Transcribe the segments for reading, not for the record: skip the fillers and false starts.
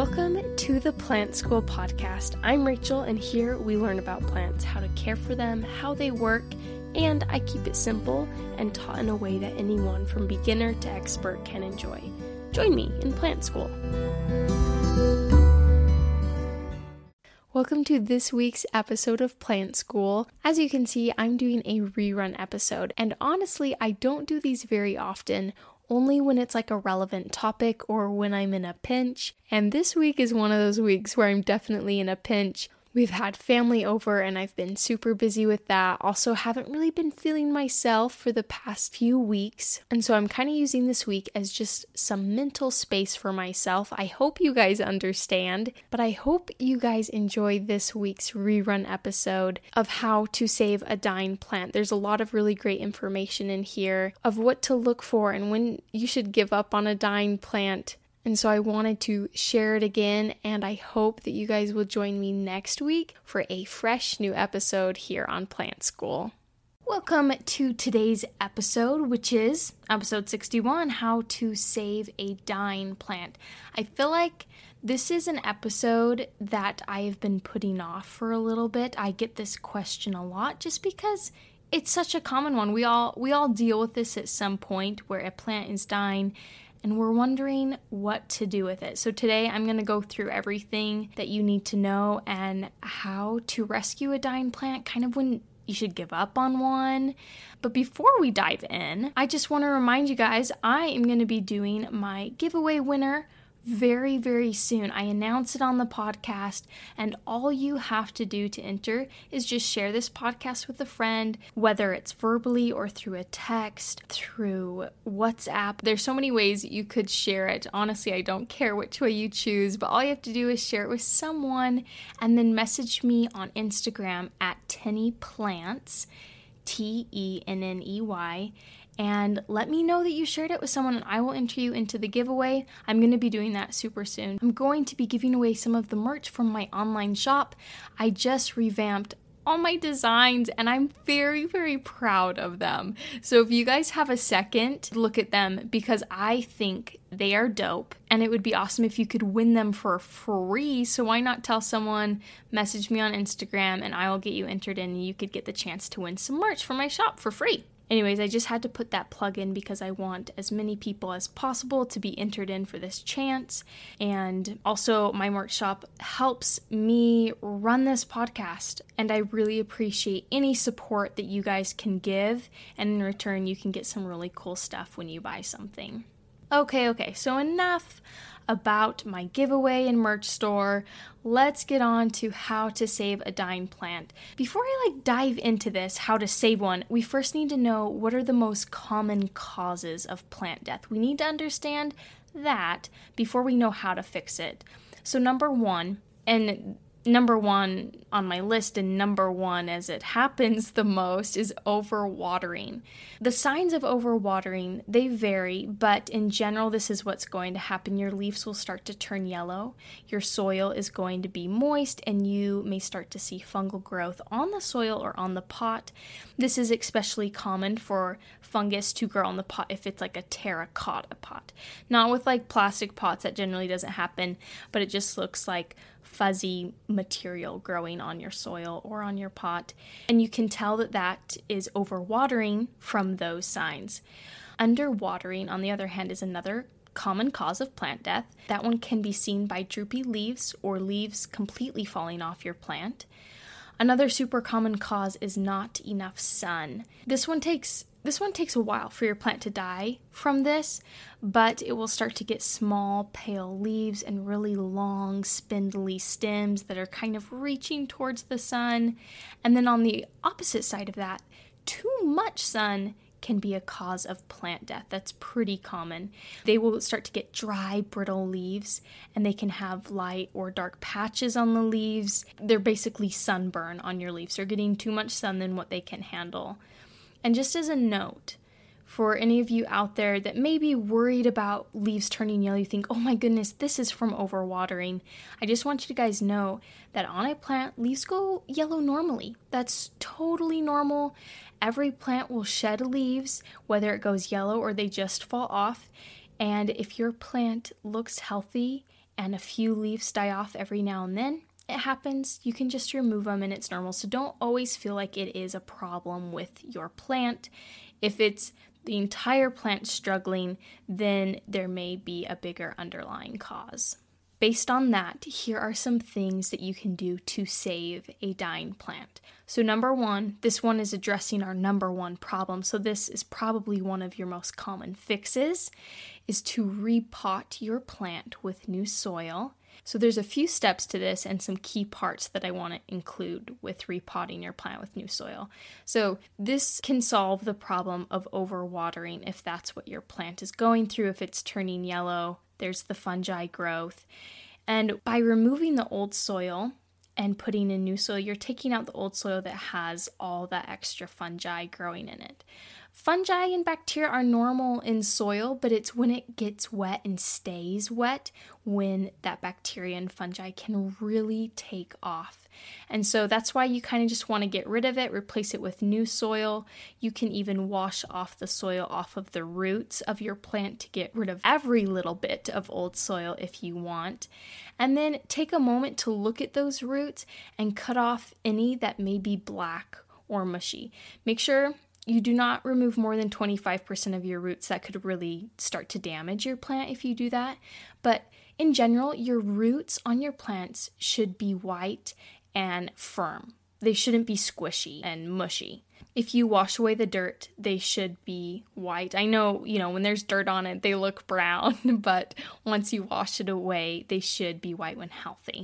Welcome to the Plant School podcast. I'm Rachel, and here we learn about plants, how to care for them, how they work, and I keep it simple and taught in a way that anyone from beginner to expert can enjoy. Join me in Plant School. Welcome to this week's episode of Plant School. As you can see, I'm doing a rerun episode, and honestly, I don't do these very often, only when it's like a relevant topic or when I'm in a pinch. And this week is one of those weeks where I'm definitely in a pinch. We've had family over and I've been super busy with that. Also haven't really been feeling myself for the past few weeks. And so I'm kind of using this week as just some mental space for myself. I hope you guys understand, but I hope you guys enjoy this week's rerun episode of how to save a dying plant. There's a lot of really great information in here of what to look for and when you should give up on a dying plant. And so I wanted to share it again, and I hope that you guys will join me next week for a fresh new episode here on Plant School. Welcome to today's episode, which is episode 61, How to Save a Dying Plant. I feel like this is an episode that I have been putting off for a little bit. I get this question a lot just because it's such a common one. We all deal with this at some point where a plant is dying and we're wondering what to do with it. So today I'm going to go through everything that you need to know and how to rescue a dying plant, kind of when you should give up on one. But before we dive in, I just want to remind you guys, I am going to be doing my giveaway winner very, very soon. I announce it on the podcast, and all you have to do to enter is just share this podcast with a friend, whether it's verbally or through a text, through WhatsApp. There's so many ways you could share it. Honestly, I don't care which way you choose, but all you have to do is share it with someone and then message me on Instagram at TennyPlants, Tenney, and let me know that you shared it with someone and I will enter you into the giveaway. I'm going to be doing that super soon. I'm going to be giving away some of the merch from my online shop. I just revamped all my designs and I'm very, very proud of them. So if you guys have a second, look at them because I think they are dope and it would be awesome if you could win them for free. So why not tell someone, message me on Instagram and I will get you entered in and you could get the chance to win some merch from my shop for free. Anyways, I just had to put that plug in because I want as many people as possible to be entered in for this chance. And also, my merch shop helps me run this podcast. And I really appreciate any support that you guys can give. And in return, you can get some really cool stuff when you buy something. Okay, so enough about my giveaway and merch store. Let's get on to how to save a dying plant. Before I dive into this, how to save one, we first need to know what are the most common causes of plant death. We need to understand that before we know how to fix it. So number one on my list and number one as it happens the most is overwatering. The signs of overwatering, they vary, but in general, this is what's going to happen. Your leaves will start to turn yellow, your soil is going to be moist, and you may start to see fungal growth on the soil or on the pot. This is especially common for fungus to grow on the pot if it's like a terracotta pot. Not with plastic pots, that generally doesn't happen, but it just looks like fuzzy material growing on your soil or on your pot. And you can tell that is overwatering from those signs. Underwatering, on the other hand, is another common cause of plant death. That one can be seen by droopy leaves or leaves completely falling off your plant. Another super common cause is not enough sun. This one takes a while for your plant to die from this, but it will start to get small, pale leaves and really long, spindly stems that are kind of reaching towards the sun. And then on the opposite side of that, too much sun can be a cause of plant death. That's pretty common. They will start to get dry, brittle leaves, and they can have light or dark patches on the leaves. They're basically sunburn on your leaves. They're getting too much sun than what they can handle. And just as a note, for any of you out there that may be worried about leaves turning yellow, you think, oh my goodness, this is from overwatering. I just want you to guys know that on a plant, leaves go yellow normally. That's totally normal. Every plant will shed leaves, whether it goes yellow or they just fall off. And if your plant looks healthy and a few leaves die off every now and then, it happens. You can just remove them and it's normal. So don't always feel like it is a problem with your plant. If it's the entire plant struggling, then there may be a bigger underlying cause. Based on that, here are some things that you can do to save a dying plant. So number one, this one is addressing our number one problem. So this is probably one of your most common fixes, is to repot your plant with new soil. So there's a few steps to this and some key parts that I want to include with repotting your plant with new soil. So this can solve the problem of overwatering if that's what your plant is going through. If it's turning yellow, there's the fungi growth. And by removing the old soil and putting in new soil, you're taking out the old soil that has all that extra fungi growing in it. Fungi and bacteria are normal in soil, but it's when it gets wet and stays wet when that bacteria and fungi can really take off. And so that's why you kind of just want to get rid of it, replace it with new soil. You can even wash off the soil off of the roots of your plant to get rid of every little bit of old soil if you want. And then take a moment to look at those roots and cut off any that may be black or mushy. Make sure you do not remove more than 25% of your roots. That could really start to damage your plant if you do that. But in general, your roots on your plants should be white and firm. They shouldn't be squishy and mushy. If you wash away the dirt, they should be white. I know, when there's dirt on it, they look brown, but once you wash it away, they should be white when healthy.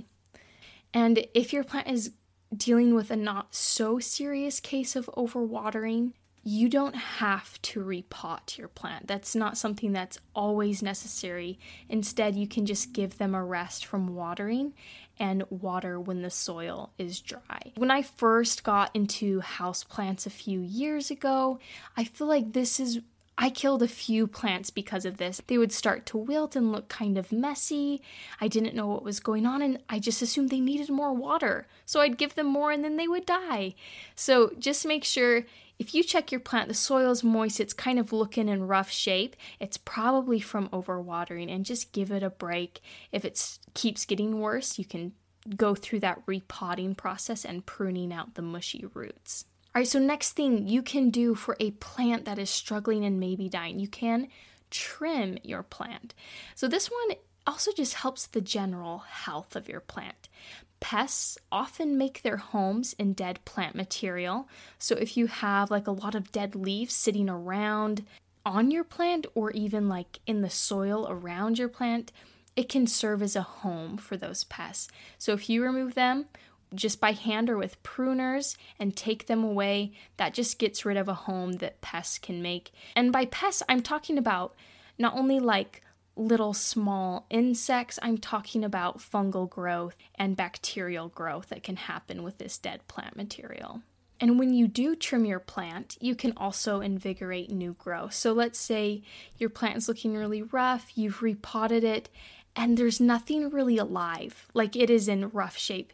And if your plant is dealing with a not so serious case of overwatering, you don't have to repot your plant. That's not something that's always necessary. Instead, you can just give them a rest from watering and water when the soil is dry. When I first got into houseplants a few years ago, I feel like I killed a few plants because of this. They would start to wilt and look kind of messy. I didn't know what was going on and I just assumed they needed more water. So I'd give them more and then they would die. So just make sure if you check your plant, the soil is moist, it's kind of looking in rough shape, it's probably from overwatering, and just give it a break. If it keeps getting worse, you can go through that repotting process and pruning out the mushy roots. All right, so next thing you can do for a plant that is struggling and maybe dying, you can trim your plant. So this one also just helps the general health of your plant. Pests often make their homes in dead plant material. So if you have like a lot of dead leaves sitting around on your plant or even like in the soil around your plant, it can serve as a home for those pests. So if you remove them just by hand or with pruners and take them away, that just gets rid of a home that pests can make. And by pests, I'm talking about not only like little small insects, I'm talking about fungal growth and bacterial growth that can happen with this dead plant material. And when you do trim your plant, you can also invigorate new growth. So let's say your plant is looking really rough, you've repotted it, and there's nothing really alive, like it is in rough shape.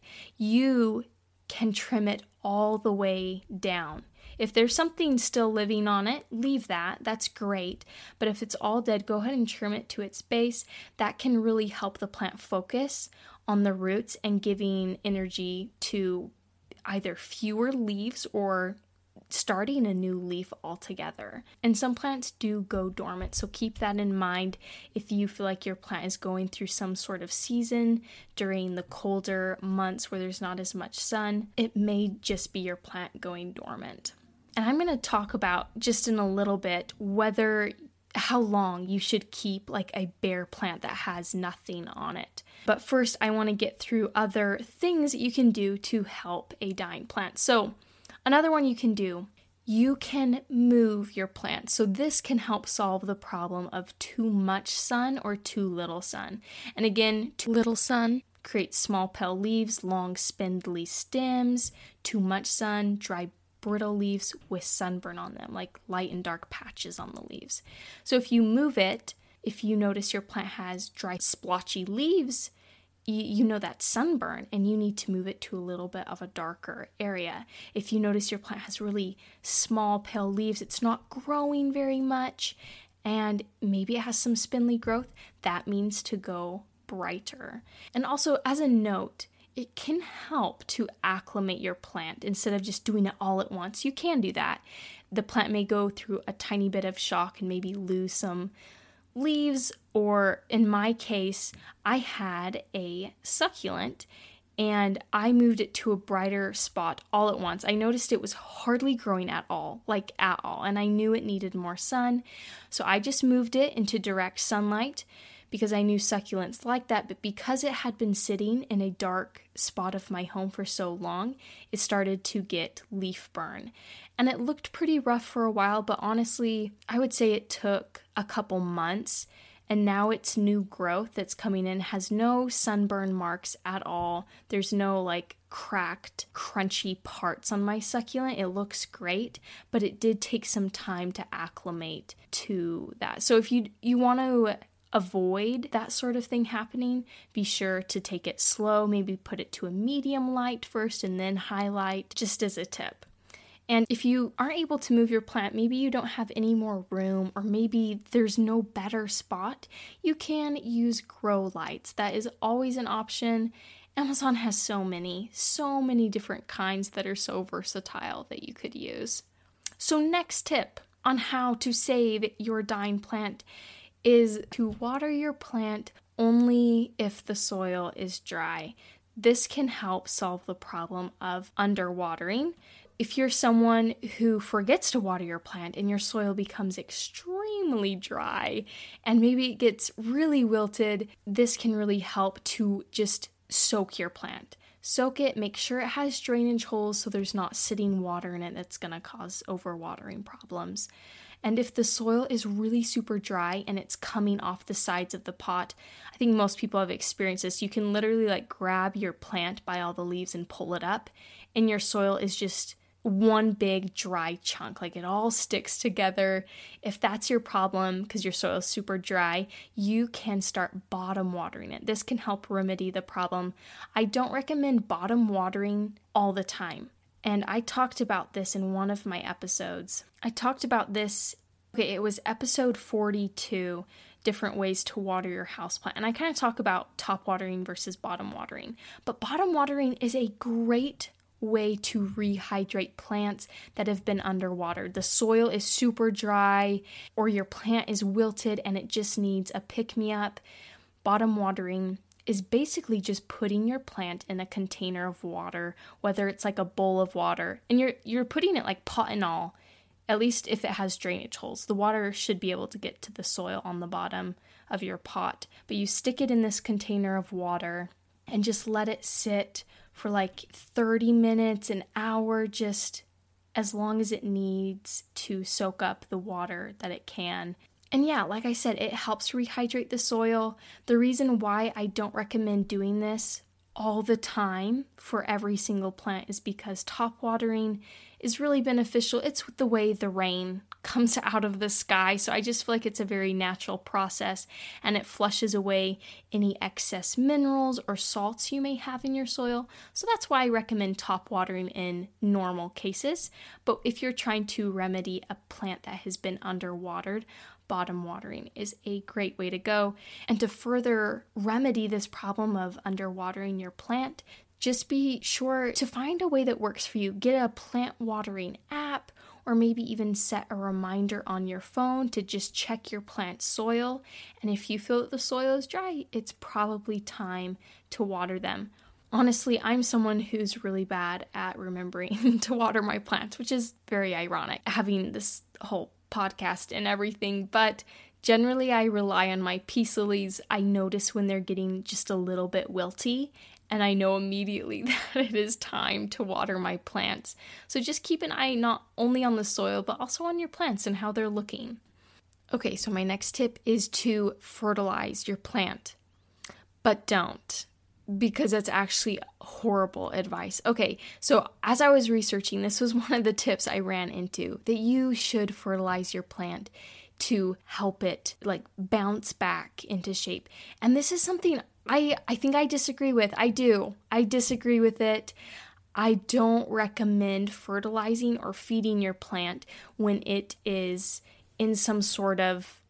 You can trim it all the way down. If there's something still living on it, leave that. That's great. But if it's all dead, go ahead and trim it to its base. That can really help the plant focus on the roots and giving energy to either fewer leaves or starting a new leaf altogether. And some plants do go dormant, so keep that in mind if you feel like your plant is going through some sort of season during the colder months where there's not as much sun. It may just be your plant going dormant. And I'm going to talk about just in a little bit how long you should keep like a bare plant that has nothing on it. But first, I want to get through other things that you can do to help a dying plant. So another one you can do, you can move your plant. So this can help solve the problem of too much sun or too little sun. And again, too little sun creates small pale leaves, long spindly stems. Too much sun, dry brittle leaves with sunburn on them, like light and dark patches on the leaves. So if you move it, if you notice your plant has dry splotchy leaves, you know that's sunburn and you need to move it to a little bit of a darker area. If you notice your plant has really small pale leaves, it's not growing very much, and maybe it has some spindly growth, that means to go brighter. And also, as a note, it can help to acclimate your plant instead of just doing it all at once. You can do that. The plant may go through a tiny bit of shock and maybe lose some leaves, or in my case, I had a succulent and I moved it to a brighter spot all at once. I noticed it was hardly growing at all, and I knew it needed more sun. So I just moved it into direct sunlight because I knew succulents like that, but because it had been sitting in a dark spot of my home for so long, it started to get leaf burn. And it looked pretty rough for a while, but honestly, I would say it took a couple months. And now its new growth that's coming in has no sunburn marks at all. There's no cracked, crunchy parts on my succulent. It looks great, but it did take some time to acclimate to that. So if you want to avoid that sort of thing happening, be sure to take it slow. Maybe put it to a medium light first and then highlight, just as a tip. And if you aren't able to move your plant, maybe you don't have any more room, or maybe there's no better spot, you can use grow lights. That is always an option. Amazon has so many different kinds that are so versatile that you could use. So next tip on how to save your dying plant is to water your plant only if the soil is dry. This can help solve the problem of underwatering. If you're someone who forgets to water your plant and your soil becomes extremely dry and maybe it gets really wilted, this can really help to just soak your plant. Soak it, make sure it has drainage holes so there's not sitting water in it that's going to cause overwatering problems. And if the soil is really super dry and it's coming off the sides of the pot, I think most people have experienced this. You can literally grab your plant by all the leaves and pull it up, and your soil is just one big dry chunk. It all sticks together. If that's your problem, because your soil is super dry, you can start bottom watering it. This can help remedy the problem. I don't recommend bottom watering all the time. And I talked about this in one of my episodes. It was episode 42, different ways to water your houseplant. And I kind of talk about top watering versus bottom watering. But bottom watering is a great way to rehydrate plants that have been underwatered. The soil is super dry, or your plant is wilted and it just needs a pick-me-up. Bottom watering is basically just putting your plant in a container of water, whether it's a bowl of water, and you're putting it pot and all, at least if it has drainage holes. The water should be able to get to the soil on the bottom of your pot, but you stick it in this container of water and just let it sit for 30 minutes, an hour, just as long as it needs to soak up the water that it can. And yeah, like I said, it helps rehydrate the soil. The reason why I don't recommend doing this all the time for every single plant is because top watering is really beneficial. It's the way the rain comes out of the sky. So I just feel like it's a very natural process, and it flushes away any excess minerals or salts you may have in your soil. So that's why I recommend top watering in normal cases. But if you're trying to remedy a plant that has been underwatered, bottom watering is a great way to go. And to further remedy this problem of underwatering your plant, just be sure to find a way that works for you. Get a plant watering app, or maybe even set a reminder on your phone to just check your plant soil. And if you feel that the soil is dry, it's probably time to water them. Honestly, I'm someone who's really bad at remembering to water my plants, which is very ironic, having this whole podcast and everything, but generally I rely on my peace lilies. I notice when they're getting just a little bit wilty, and I know immediately that it is time to water my plants. So just keep an eye not only on the soil, but also on your plants and how they're looking. Okay, so my next tip is to fertilize your plant, but don't, because that's actually horrible advice. Okay, so as I was researching, this was one of the tips I ran into, that you should fertilize your plant to help it bounce back into shape. And this is something I think I disagree with. I disagree with it. I don't recommend fertilizing or feeding your plant when it is in some sort of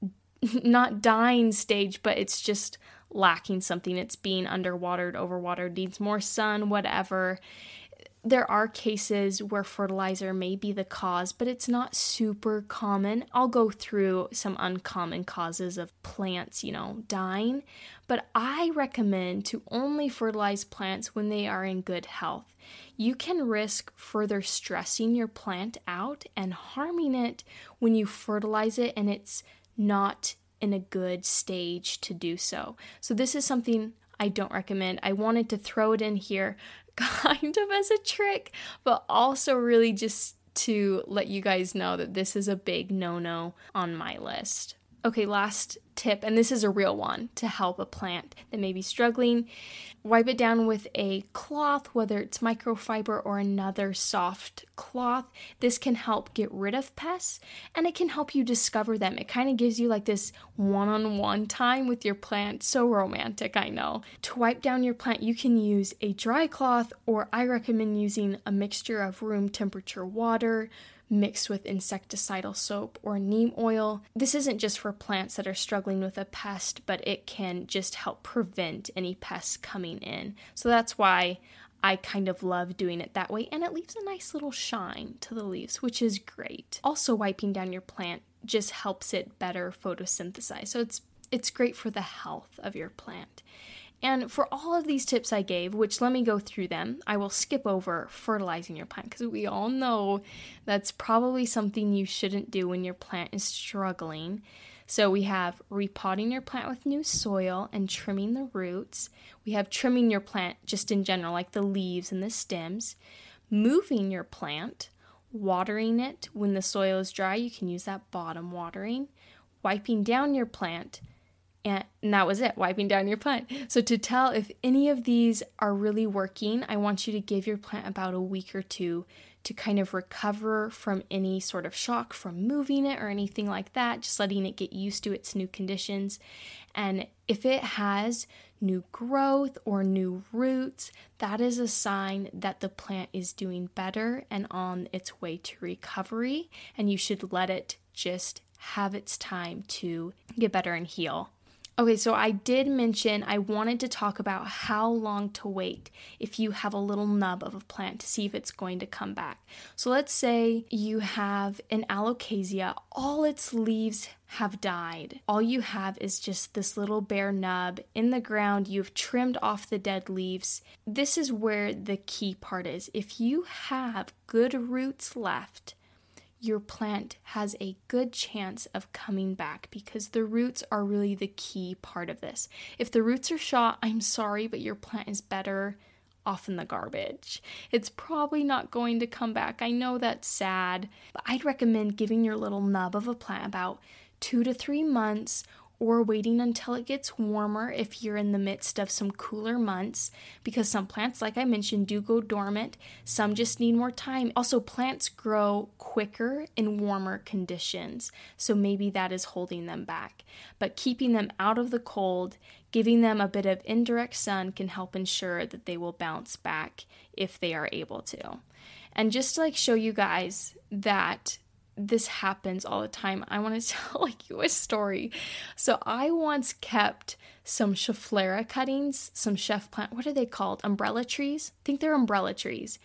not dying stage, but it's just lacking something. It's being underwatered, overwatered, needs more sun, whatever. There are cases where fertilizer may be the cause, but it's not super common. I'll go through some uncommon causes of plants, dying, but I recommend to only fertilize plants when they are in good health. You can risk further stressing your plant out and harming it when you fertilize it and it's not in a good stage to do so. So this is something I don't recommend. I wanted to throw it in here kind of as a trick, but also really just to let you guys know that this is a big no-no on my list. Okay, last tip, and this is a real one to help a plant that may be struggling. Wipe it down with a cloth, whether it's microfiber or another soft cloth. This can help get rid of pests, and it can help you discover them. It kind of gives you like this one-on-one time with your plant. So romantic, I know. To wipe down your plant, you can use a dry cloth, or I recommend using a mixture of room temperature water, mixed with insecticidal soap or neem oil. This isn't just for plants that are struggling with a pest, but it can just help prevent any pests coming in. So that's why I kind of love doing it that way, and it leaves a nice little shine to the leaves, which is great. Also, wiping down your plant just helps it better photosynthesize. So it's great for the health of your plant. And for all of these tips I gave, which let me go through them, I will skip over fertilizing your plant because we all know that's probably something you shouldn't do when your plant is struggling. So we have repotting your plant with new soil and trimming the roots. We have trimming your plant just in general, like the leaves and the stems. Moving your plant, watering it when the soil is dry. You can use that bottom watering. Wiping down your plant. And that was it, wiping down your plant. So to tell if any of these are really working, I want you to give your plant about a week or two to kind of recover from any sort of shock from moving it or anything like that, just letting it get used to its new conditions. And if it has new growth or new roots, that is a sign that the plant is doing better and on its way to recovery, and you should let it just have its time to get better and heal. Okay, so I did mention I wanted to talk about how long to wait if you have a little nub of a plant to see if it's going to come back. So let's say you have an alocasia, all its leaves have died. All you have is just this little bare nub in the ground. You've trimmed off the dead leaves. This is where the key part is. If you have good roots left, your plant has a good chance of coming back because the roots are really the key part of this. If the roots are shot, I'm sorry, but your plant is better off in the garbage. It's probably not going to come back. I know that's sad, but I'd recommend giving your little nub of a plant about 2 to 3 months, or waiting until it gets warmer if you're in the midst of some cooler months, because some plants, like I mentioned, do go dormant. Some just need more time. Also, plants grow quicker in warmer conditions, so maybe that is holding them back. But keeping them out of the cold, giving them a bit of indirect sun can help ensure that they will bounce back if they are able to. And just to show you guys that this happens all the time, I want to tell you a story. So I once kept some Schefflera cuttings, some chef plant, what are they called? Umbrella trees? I think they're umbrella trees.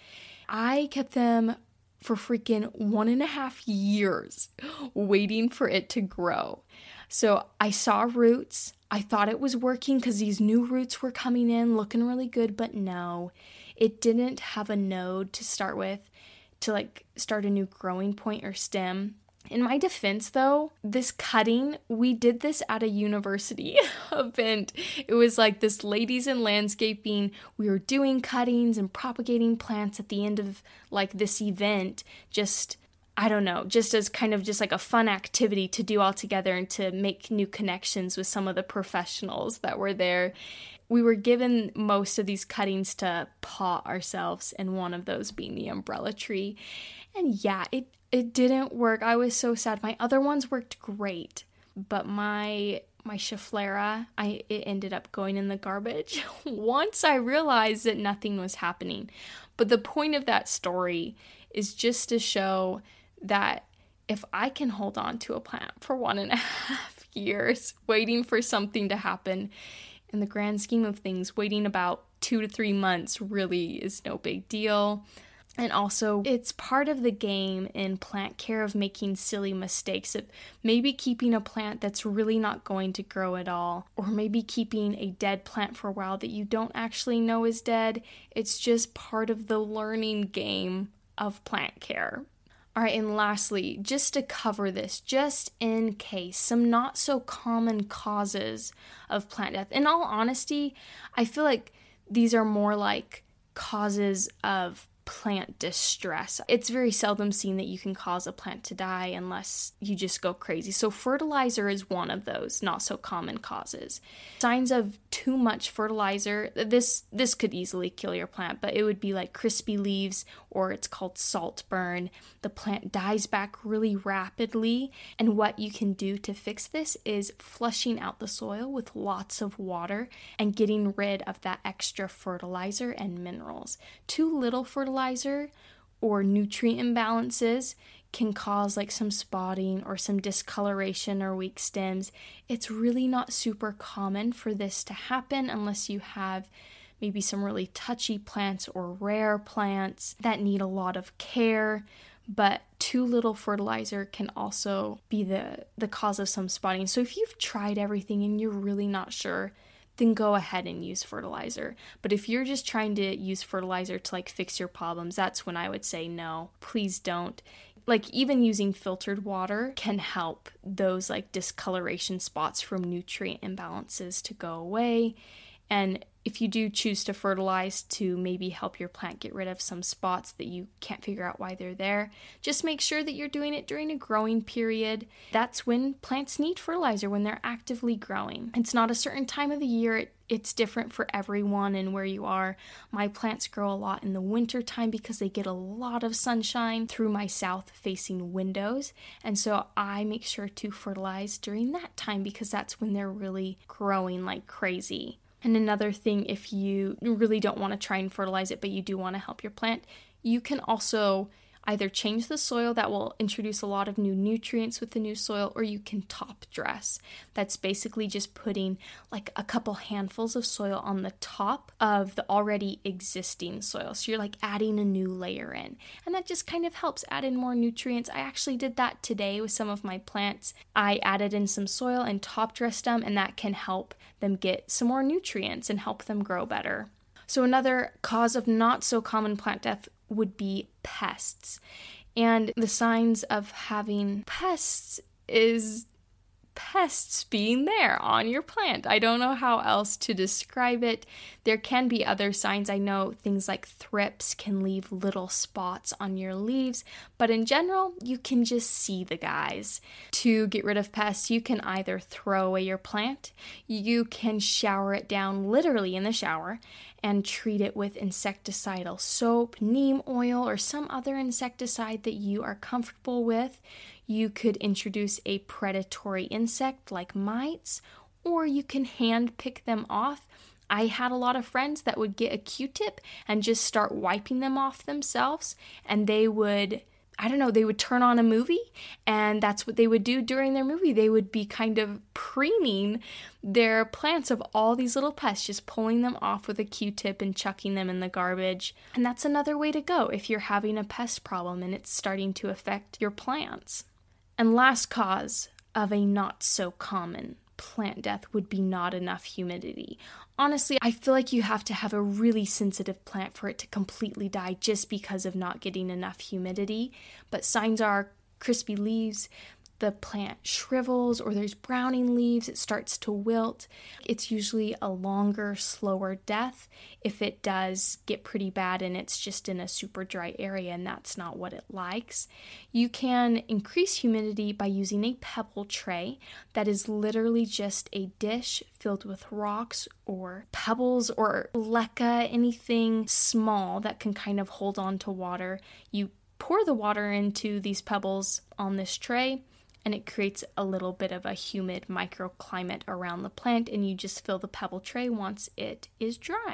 I kept them for freaking 1.5 years waiting for it to grow. So I saw roots. I thought it was working because these new roots were coming in, looking really good, but no, it didn't have a node to start with, to start a new growing point or stem. In my defense though, this cutting, we did this at a university event. It was this ladies in landscaping. We were doing cuttings and propagating plants at the end of this event. Just, I don't know, just as kind of just a fun activity to do all together and to make new connections with some of the professionals that were there. We were given most of these cuttings to pot ourselves, and one of those being the umbrella tree. And yeah, it didn't work. I was so sad. My other ones worked great, but my Schefflera, it ended up going in the garbage once I realized that nothing was happening. But the point of that story is just to show that if I can hold on to a plant for 1.5 years waiting for something to happen. In the grand scheme of things, waiting about 2 to 3 months really is no big deal. And also, it's part of the game in plant care of making silly mistakes, of maybe keeping a plant that's really not going to grow at all, or maybe keeping a dead plant for a while that you don't actually know is dead. It's just part of the learning game of plant care. All right, and lastly, just to cover this, just in case, some not so common causes of plant death. In all honesty, I feel like these are more like causes of plant distress. It's very seldom seen that you can cause a plant to die unless you just go crazy. So fertilizer is one of those not so common causes. Signs of too much fertilizer, this could easily kill your plant, but it would be like crispy leaves, or it's called salt burn. The plant dies back really rapidly, and what you can do to fix this is flushing out the soil with lots of water and getting rid of that extra fertilizer and minerals. Too little fertilizer or nutrient imbalances can cause like some spotting or some discoloration or weak stems. It's really not super common for this to happen unless you have maybe some really touchy plants or rare plants that need a lot of care. But too little fertilizer can also be the cause of some spotting. So if you've tried everything and you're really not sure, then go ahead and use fertilizer. But if you're just trying to use fertilizer to like fix your problems, that's when I would say no, please don't. Like even using filtered water can help those like discoloration spots from nutrient imbalances to go away. And if you do choose to fertilize to maybe help your plant get rid of some spots that you can't figure out why they're there, just make sure that you're doing it during a growing period. That's when plants need fertilizer, when they're actively growing. It's not a certain time of the year. It's different for everyone and where you are. My plants grow a lot in the winter time because they get a lot of sunshine through my south-facing windows. And so I make sure to fertilize during that time because that's when they're really growing like crazy. And another thing, if you really don't want to try and fertilize it, but you do want to help your plant, you can also either change the soil, that will introduce a lot of new nutrients with the new soil, or you can top dress. That's basically just putting like a couple handfuls of soil on the top of the already existing soil. So you're like adding a new layer in, and that just kind of helps add in more nutrients. I actually did that today with some of my plants. I added in some soil and top dressed them, and that can help them get some more nutrients and help them grow better. So another cause of not so common plant death would be pests. And the signs of having pests is pests being there on your plant. I don't know how else to describe it. There can be other signs. I know things like thrips can leave little spots on your leaves, but in general, you can just see the guys. To get rid of pests, you can either throw away your plant, you can shower it down literally in the shower, and treat it with insecticidal soap, neem oil, or some other insecticide that you are comfortable with. You could introduce a predatory insect like mites, or you can hand pick them off. I had a lot of friends that would get a Q-tip and just start wiping them off themselves, and they would turn on a movie, and that's what they would do during their movie. They would be kind of preening their plants of all these little pests, just pulling them off with a Q-tip and chucking them in the garbage. And that's another way to go if you're having a pest problem and it's starting to affect your plants. And last cause of a not so common plant death would be not enough humidity. Honestly, I feel like you have to have a really sensitive plant for it to completely die just because of not getting enough humidity. But signs are crispy leaves, the plant shrivels, or there's browning leaves, it starts to wilt. It's usually a longer, slower death if it does get pretty bad and it's just in a super dry area, and that's not what it likes. You can increase humidity by using a pebble tray that is literally just a dish filled with rocks or pebbles or leca, anything small that can kind of hold on to water. You pour the water into these pebbles on this tray, and it creates a little bit of a humid microclimate around the plant, and you just fill the pebble tray once it is dry.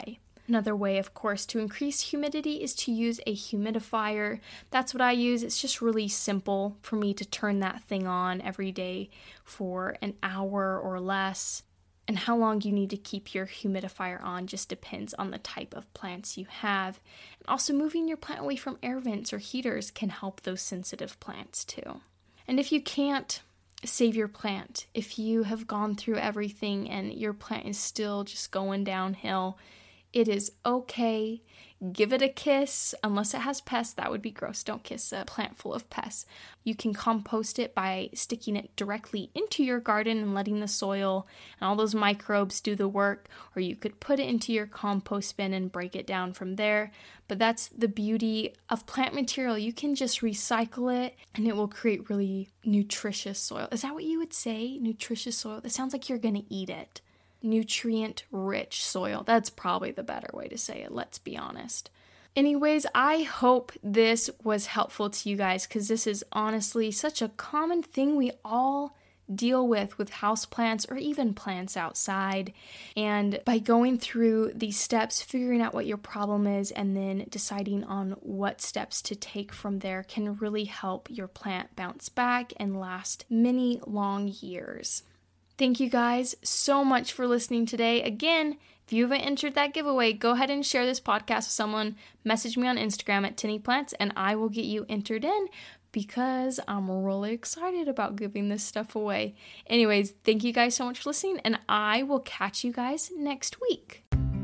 Another way, of course, to increase humidity is to use a humidifier. That's what I use. It's just really simple for me to turn that thing on every day for an hour or less. And how long you need to keep your humidifier on just depends on the type of plants you have. And also, moving your plant away from air vents or heaters can help those sensitive plants too. And if you can't save your plant, if you have gone through everything and your plant is still just going downhill, it is okay. Give it a kiss, unless it has pests. That would be gross. Don't kiss a plant full of pests. You can compost it by sticking it directly into your garden and letting the soil and all those microbes do the work, or you could put it into your compost bin and break it down from there. But that's the beauty of plant material. You can just recycle it and it will create really nutritious soil. Is that what you would say? Nutritious soil? That sounds like you're going to eat it. Nutrient-rich soil. That's probably the better way to say it, let's be honest. Anyways, I hope this was helpful to you guys, because this is honestly such a common thing we all deal with houseplants or even plants outside. And by going through these steps, figuring out what your problem is, and then deciding on what steps to take from there can really help your plant bounce back and last many long years. Thank you guys so much for listening today. Again, if you haven't entered that giveaway, go ahead and share this podcast with someone. Message me on Instagram at TinnyPlants and I will get you entered in, because I'm really excited about giving this stuff away. Anyways, thank you guys so much for listening, and I will catch you guys next week.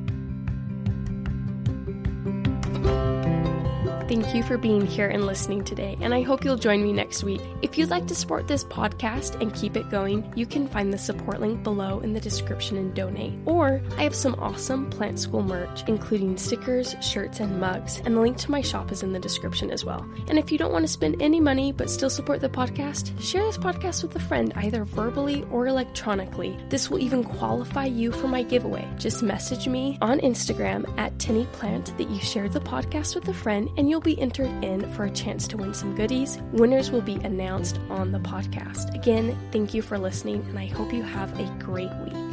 Thank you for being here and listening today, and I hope you'll join me next week. If you'd like to support this podcast and keep it going, you can find the support link below in the description and donate. Or I have some awesome Plant School merch, including stickers, shirts, and mugs, and the link to my shop is in the description as well. And if you don't want to spend any money but still support the podcast, share this podcast with a friend, either verbally or electronically. This will even qualify you for my giveaway. Just message me on Instagram at TinnyPlant that you shared the podcast with a friend, and you'll be entered in for a chance to win some goodies. Winners will be announced on the podcast. Again, thank you for listening, and I hope you have a great week.